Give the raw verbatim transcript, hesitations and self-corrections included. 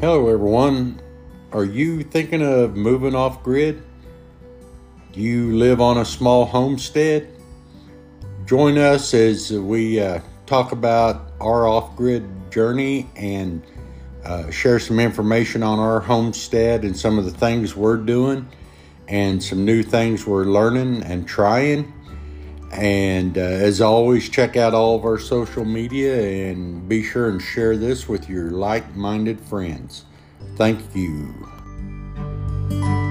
Hello, everyone. Are you thinking of moving off grid? Do you live on a small homestead? Join us as we uh, talk about our off grid journey and uh, share some information on our homestead and some of the things we're doing and some new things we're learning and trying. And uh, as always, check out all of our social media and be sure and share this with your like-minded friends. Thank you.